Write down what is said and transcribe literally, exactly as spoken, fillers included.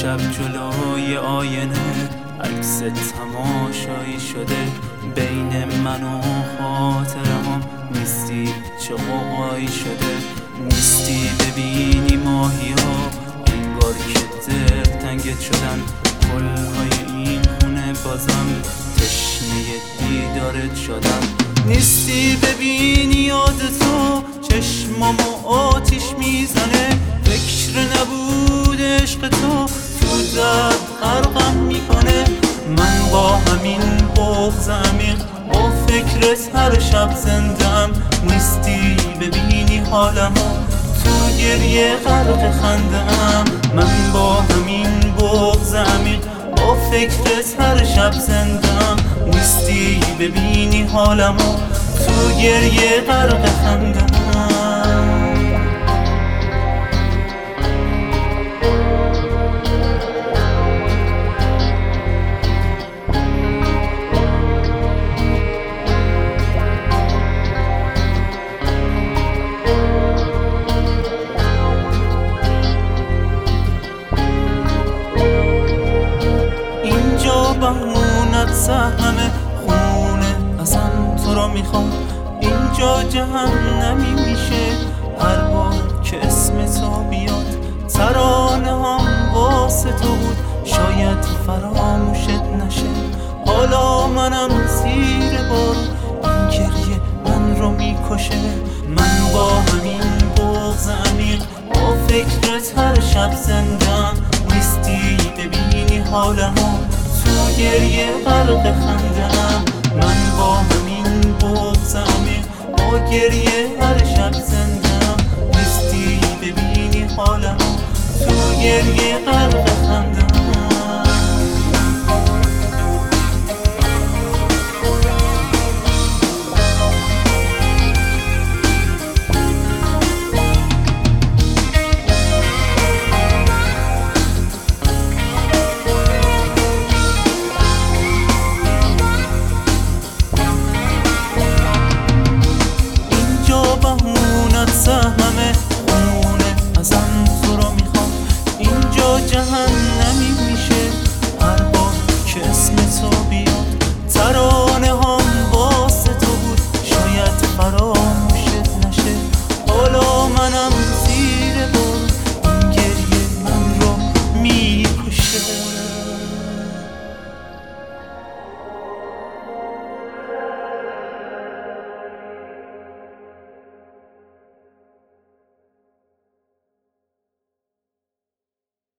شب جلوی آینه عکس تماشایی شده، بین من و خاطرهام نیستی چه قوقایی شده. نیستی ببینی ماهی ها انگار که دلتنگت شدن، گلهای این خونه بازم تشنه دیدارت شدن. نیستی ببینی یاد تو چشمامو آتیش میزنه، فکر نبود عشق تو تو درد غرقم میکنه. من با همین بغض عمیق با فکرت هر شب زندم، نیستی ببینی حالمو تو گریه غرق خندم. من با همین بغض عمیق با فکرت هر شب زندم، نیستی ببینی حالمو تو گریه غرق خندم. بهونت سهمه خونه ازم تو رو میخوام، اینجا جهنمی میشه هر بار که اسم تو بیاد. ترانه هم واسه تو بود شاید فراموشت نشه، حالا منم زیر بار این گریه من رو میکشه. من با همین بغض عمیق با فکرت هر شب زندم، نیستی ببینی حالمو تو گریه غرق خندم. من با همین بغض عمیق با گریه هر شب زندم، نیستی ببینی حالمو تو گریه غرق